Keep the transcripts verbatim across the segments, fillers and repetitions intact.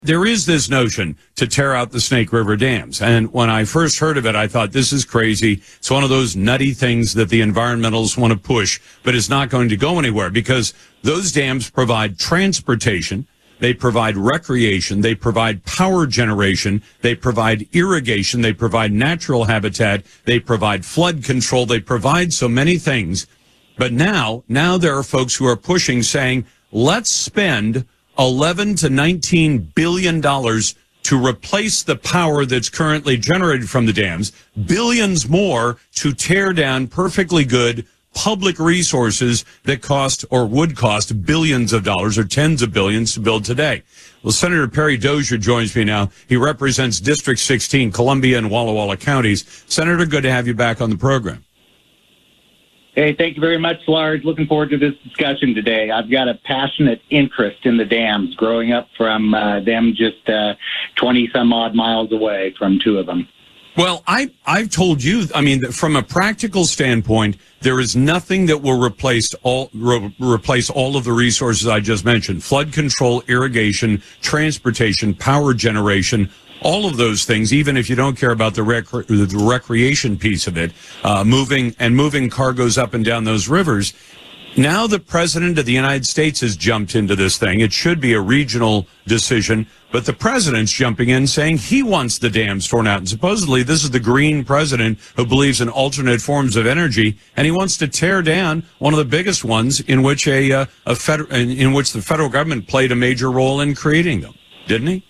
There is this notion to tear out the Snake River dams. And when I first heard of it, I thought, this is crazy. It's one of those nutty things that the environmentalists want to push, but it's not going to go anywhere because those dams provide transportation. They provide recreation. They provide power generation. They provide irrigation. They provide natural habitat. They provide flood control. They provide so many things. But now, now there are folks who are pushing, saying, let's spend eleven to nineteen billion dollars to replace the power that's currently generated from the dams, billions more to tear down perfectly good public resources that cost or would cost billions of dollars or tens of billions to build today. Well, Senator Perry Dozier joins me now. He represents District sixteen, Columbia and Walla Walla counties. Senator, good to have you back on the program. Hey, thank you very much, Lars. Looking forward to this discussion today. I've got a passionate interest in the dams, growing up from uh, them just uh, twenty some odd miles away from two of them. Well, I, I've told you, I mean, from a practical standpoint, there is nothing that will replace all, re, replace all of the resources I just mentioned. Flood control, irrigation, transportation, power generation, all of those things, even if you don't care about the, rec- the recreation piece of it, uh, moving and moving cargoes up and down those rivers. Now the president of the United States has jumped into this thing. It should be a regional decision, but the president's jumping in saying he wants the dams torn out. And supposedly this is the green president who believes in alternate forms of energy, and he wants to tear down one of the biggest ones in which a, uh, a feder- in which the federal government played a major role in creating them, didn't he?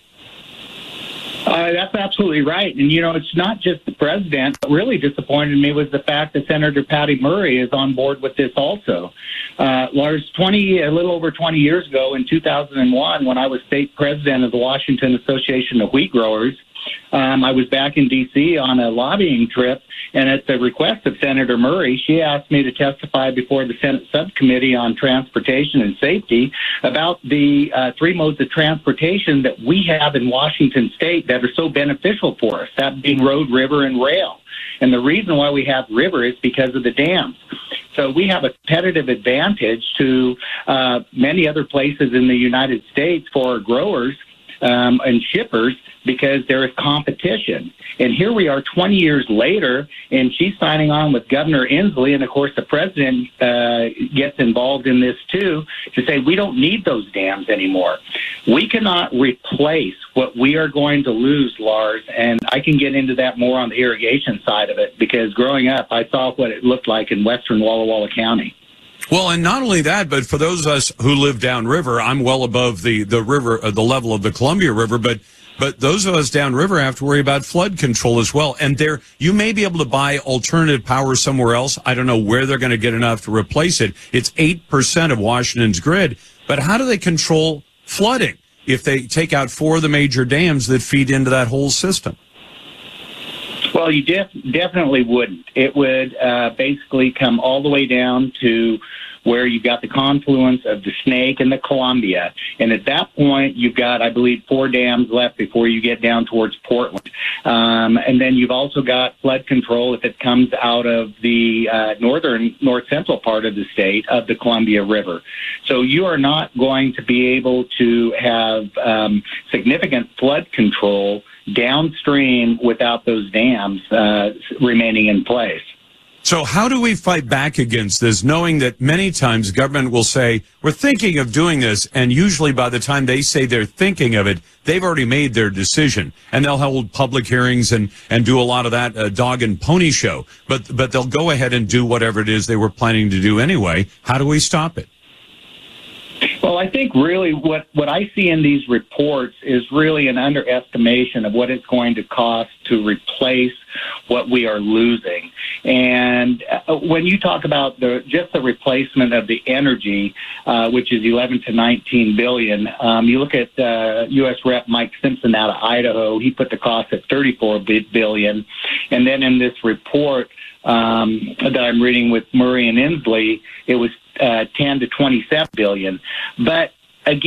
Uh, that's absolutely right. And, you know, it's not just the president. What really disappointed me was the fact that Senator Patty Murray is on board with this also. Uh, Lars, twenty, a little over twenty years ago in two thousand one, when I was state president of the Washington Association of Wheat Growers, um, I was back in D C on a lobbying trip, and at the request of Senator Murray, she asked me to testify before the Senate Subcommittee on Transportation and Safety about the uh, three modes of transportation that we have in Washington State that are so beneficial for us, that being road, river, and rail. And the reason why we have river is because of the dams. So we have a competitive advantage to uh, many other places in the United States for our growers um, and shippers because there is competition. And here we are twenty years later, and she's signing on with Governor Inslee, and of course the president uh, gets involved in this too, to say we don't need those dams anymore. We cannot replace what we are going to lose, Lars, and I can get into that more on the irrigation side of it, because growing up, I saw what it looked like in western Walla Walla County. Well, and not only that, but for those of us who live downriver, I'm well above the, the river, uh, the level of the Columbia River, but But those of us downriver have to worry about flood control as well. And there, you may be able to buy alternative power somewhere else. I don't know where they're going to get enough to replace it. It's eight percent of Washington's grid. But how do they control flooding if they take out four of the major dams that feed into that whole system? Well, you def- definitely wouldn't. It would uh, basically come all the way down to where you've got the confluence of the Snake and the Columbia. And at that point, you've got, I believe, four dams left before you get down towards Portland. Um, and then you've also got flood control if it comes out of the uh, northern, north-central part of the state of the Columbia River. So you are not going to be able to have um, significant flood control downstream without those dams uh, remaining in place. So how do we fight back against this, knowing that many times government will say, we're thinking of doing this, and usually by the time they say they're thinking of it, they've already made their decision, and they'll hold public hearings and, and do a lot of that uh, dog and pony show, but, but they'll go ahead and do whatever it is they were planning to do anyway. How do we stop it? Well, I think really what, what I see in these reports is really an underestimation of what it's going to cost to replace what we are losing. And uh, when you talk about the just the replacement of the energy, uh, which is eleven to nineteen billion, um, you look at uh, U S Rep Mike Simpson out of Idaho. He put the cost at thirty-four billion, and then in this report um, that I'm reading with Murray and Inslee, it was uh, ten to twenty-seven billion. But again,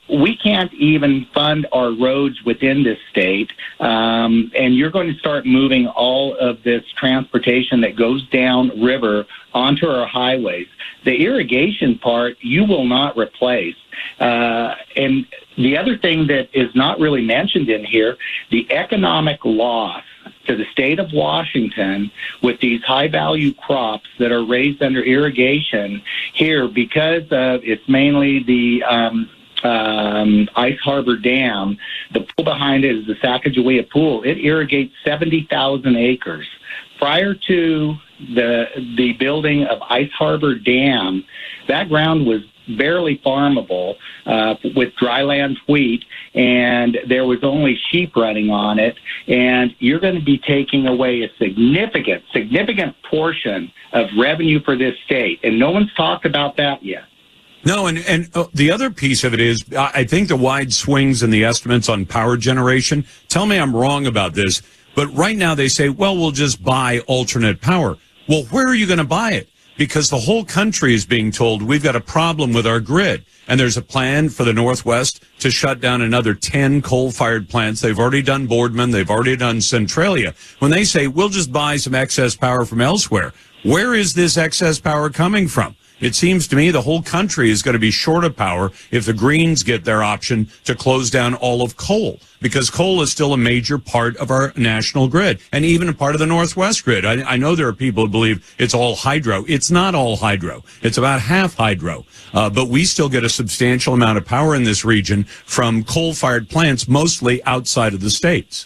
we can't even fund our roads within this state, um, and you're going to start moving all of this transportation that goes down river onto our highways. The irrigation part, you will not replace. Uh, and the other thing that is not really mentioned in here, the economic loss to the state of Washington with these high-value crops that are raised under irrigation here, because of it's mainly the um, um, Ice Harbor Dam. The pool behind it is the Sacagawea Pool. It irrigates seventy thousand acres. Prior to the the building of Ice Harbor Dam, that ground was barely farmable uh, with dryland wheat, and there was only sheep running on it. And you're going to be taking away a significant, significant portion of revenue for this state, and no one's talked about that yet. No, and, and uh, the other piece of it is, I think the wide swings in the estimates on power generation, tell me I'm wrong about this, but right now they say, well, we'll just buy alternate power. Well, where are you going to buy it? Because the whole country is being told we've got a problem with our grid. And there's a plan for the Northwest to shut down another ten coal-fired plants. They've already done Boardman. They've already done Centralia. When they say, we'll just buy some excess power from elsewhere, where is this excess power coming from? It seems to me the whole country is going to be short of power if the Greens get their option to close down all of coal, because coal is still a major part of our national grid and even a part of the Northwest grid. I, I know there are people who believe it's all hydro. It's not all hydro. It's about half hydro. Uh, but we still get a substantial amount of power in this region from coal-fired plants, mostly outside of the states.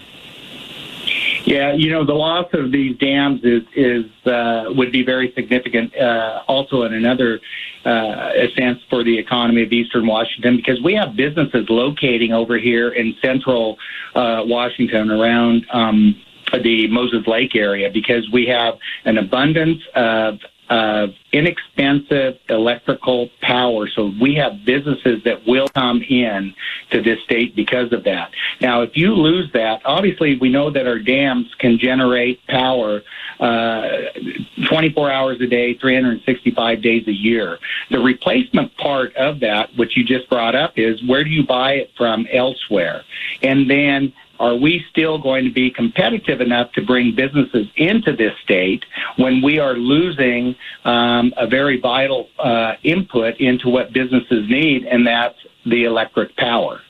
Yeah, you know, the loss of these dams is is uh, would be very significant. Uh, also, in another uh, sense for the economy of Eastern Washington, because we have businesses locating over here in central uh, Washington around um, the Moses Lake area, because we have an abundance of of inexpensive electrical power. So we have businesses that will come in to this state because of that. Now, if you lose that, obviously we know that our dams can generate power uh, twenty-four hours a day, three hundred sixty-five days a year. The replacement part of that, which you just brought up, is where do you buy it from elsewhere? And then are we still going to be competitive enough to bring businesses into this state when we are losing um, a very vital uh, input into what businesses need, and that's the electric power?